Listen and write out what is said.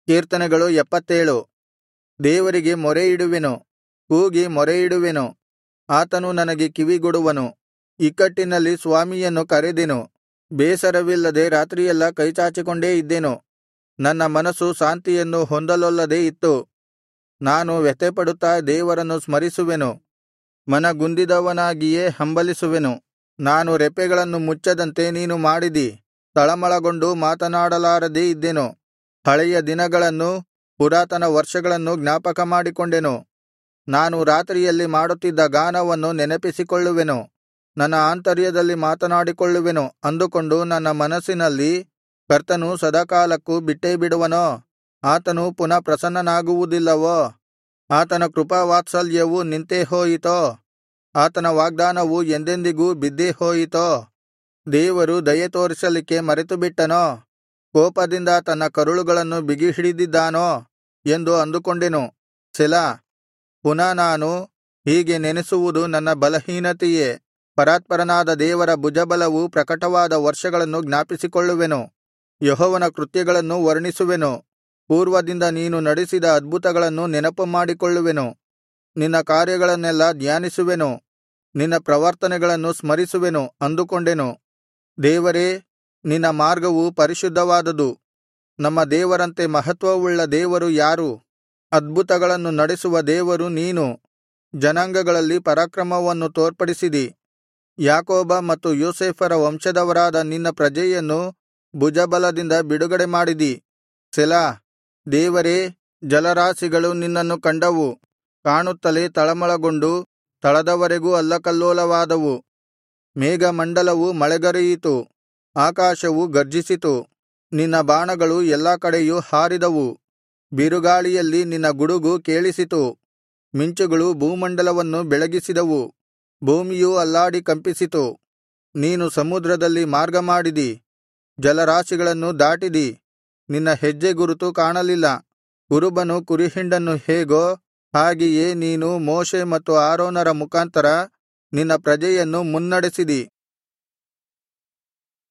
ಕೀರ್ತನೆಗಳು 77. ದೇವರಿಗೆ ಮೊರೆಯಿಡುವೆನು, ಕೂಗಿ ಮೊರೆಯಿಡುವೆನು, ಆತನು ನನಗೆ ಕಿವಿಗೊಡುವನು. ಇಕ್ಕಟ್ಟಿನಲ್ಲಿ ಸ್ವಾಮಿಯನ್ನು ಕರೆದೆನು, ಬೇಸರವಿಲ್ಲದೆ ರಾತ್ರಿಯೆಲ್ಲಾ ಕೈಚಾಚಿಕೊಂಡೇ ಇದ್ದೆನು. ನನ್ನ ಮನಸ್ಸು ಶಾಂತಿಯನ್ನು ಹೊಂದಲೊಲ್ಲದೆ ಇತ್ತು. ನಾನು ವ್ಯಥೆಪಡುತ್ತಾ ದೇವರನ್ನು ಸ್ಮರಿಸುವೆನು, ಮನಗುಂದಿದವನಾಗಿಯೇ ಹಂಬಲಿಸುವೆನು. ನಾನು ರೆಪ್ಪೆಗಳನ್ನು ಮುಚ್ಚದಂತೆ ನೀನು ಮಾಡಿದಿ, ತಳಮಳಗೊಂಡು ಮಾತನಾಡಲಾರದೆ ಇದ್ದೆನು. ಹಳೆಯ ದಿನಗಳನ್ನೂ ಪುರಾತನ ವರ್ಷಗಳನ್ನು ಜ್ಞಾಪಕಮಾಡಿಕೊಂಡೆನು. ನಾನು ರಾತ್ರಿಯಲ್ಲಿ ಮಾಡುತ್ತಿದ್ದ ಗಾನವನ್ನು ನೆನಪಿಸಿಕೊಳ್ಳುವೆನು, ನನ್ನ ಆಂತರ್ಯದಲ್ಲಿ ಮಾತನಾಡಿಕೊಳ್ಳುವೆನು ಅಂದುಕೊಂಡು ನನ್ನ ಮನಸ್ಸಿನಲ್ಲಿ, ಕರ್ತನು ಸದಾಕಾಲಕ್ಕೂ ಬಿಟ್ಟೇ ಬಿಡುವನೋ? ಆತನು ಪುನಃ ಪ್ರಸನ್ನನಾಗುವುದಿಲ್ಲವೋ? ಆತನ ಕೃಪಾವಾತ್ಸಲ್ಯವು ನಿಂತೇ ಹೋಯಿತೋ? ಆತನ ವಾಗ್ದಾನವು ಎಂದೆಂದಿಗೂ ಬಿದ್ದೇ ಹೋಯಿತೋ? ದೇವರು ದಯೆ ತೋರಿಸಲಿಕ್ಕೆ ಮರೆತುಬಿಟ್ಟನೋ? ಕೋಪದಿಂದ ತನ್ನ ಕರುಳುಗಳನ್ನು ಬಿಗಿಹಿಡಿದಿದ್ದಾನೋ ಎಂದು ಅಂದುಕೊಂಡೆನು. ಸೆಲಾ. ಪುನಃ ನಾನು ಹೀಗೆ ನೆನೆಸುವುದು ನನ್ನ ಬಲಹೀನತೆಯೇ. ಪರಾತ್ಪರನಾದ ದೇವರ ಭುಜಬಲವು ಪ್ರಕಟವಾದ ವರ್ಷಗಳನ್ನು ಜ್ಞಾಪಿಸಿಕೊಳ್ಳುವೆನು. ಯೆಹೋವನ ಕೃತ್ಯಗಳನ್ನು ವರ್ಣಿಸುವೆನು. ಪೂರ್ವದಿಂದ ನೀನು ನಡೆಸಿದ ಅದ್ಭುತಗಳನ್ನು ನೆನಪುಮಾಡಿಕೊಳ್ಳುವೆನು. ನಿನ್ನ ಕಾರ್ಯಗಳನ್ನೆಲ್ಲಾ ಧ್ಯಾನಿಸುವೆನು, ನಿನ್ನ ಪ್ರವರ್ತನೆಗಳನ್ನು ಸ್ಮರಿಸುವೆನು ಅಂದುಕೊಂಡೆನು. ದೇವರೇ, ನಿನ್ನ ಮಾರ್ಗವು ಪರಿಶುದ್ಧವಾದುದು. ನಮ್ಮ ದೇವರಂತೆ ಮಹತ್ವವುಳ್ಳ ದೇವರು ಯಾರು? ಅದ್ಭುತಗಳನ್ನು ನಡೆಸುವ ದೇವರು ನೀನು. ಜನಾಂಗಗಳಲ್ಲಿ ಪರಾಕ್ರಮವನ್ನು ತೋರ್ಪಡಿಸಿದಿ. ಯಾಕೋಬ ಮತ್ತು ಯೋಸೇಫರ ವಂಶದವರಾದ ನಿನ್ನ ಪ್ರಜೆಯನ್ನು ಭುಜಬಲದಿಂದ ಬಿಡುಗಡೆ ಮಾಡಿದಿ. ಸೆಲಾ. ದೇವರೇ, ಜಲರಾಶಿಗಳು ನಿನ್ನನ್ನು ಕಂಡವು, ಕಾಣುತ್ತಲೇ ತಳಮಳಗೊಂಡು ತಳದವರೆಗೂ ಅಲ್ಲಕಲ್ಲೋಲವಾದವು. ಮೇಘಮಂಡಲವು ಮಳೆಗರೆಯಿತು, ಆಕಾಶವು ಗರ್ಜಿಸಿತು. ನಿನ್ನ ಬಾಣಗಳು ಎಲ್ಲಾ ಕಡೆಯೂ ಹಾರಿದವು. ಬಿರುಗಾಳಿಯಲ್ಲಿ ನಿನ್ನ ಗುಡುಗು ಕೇಳಿಸಿತು. ಮಿಂಚುಗಳು ಭೂಮಂಡಲವನ್ನು ಬೆಳಗಿಸಿದವು, ಭೂಮಿಯೂ ಅಲ್ಲಾಡಿ ಕಂಪಿಸಿತು. ನೀನು ಸಮುದ್ರದಲ್ಲಿ ಮಾರ್ಗಮಾಡಿದಿ, ಜಲರಾಶಿಗಳನ್ನು ದಾಟಿದಿ. ನಿನ್ನ ಹೆಜ್ಜೆ ಗುರುತು ಕಾಣಲಿಲ್ಲ. ಕುರುಬನು ಕುರಿಹಿಂಡನ್ನು ಹೇಗೋ ಹಾಗೆಯೇ ನೀನು ಮೋಶೆ ಮತ್ತು ಆರೋನರ ಮುಖಾಂತರ ನಿನ್ನ ಪ್ರಜೆಯನ್ನು ಮುನ್ನಡೆಸಿದಿ.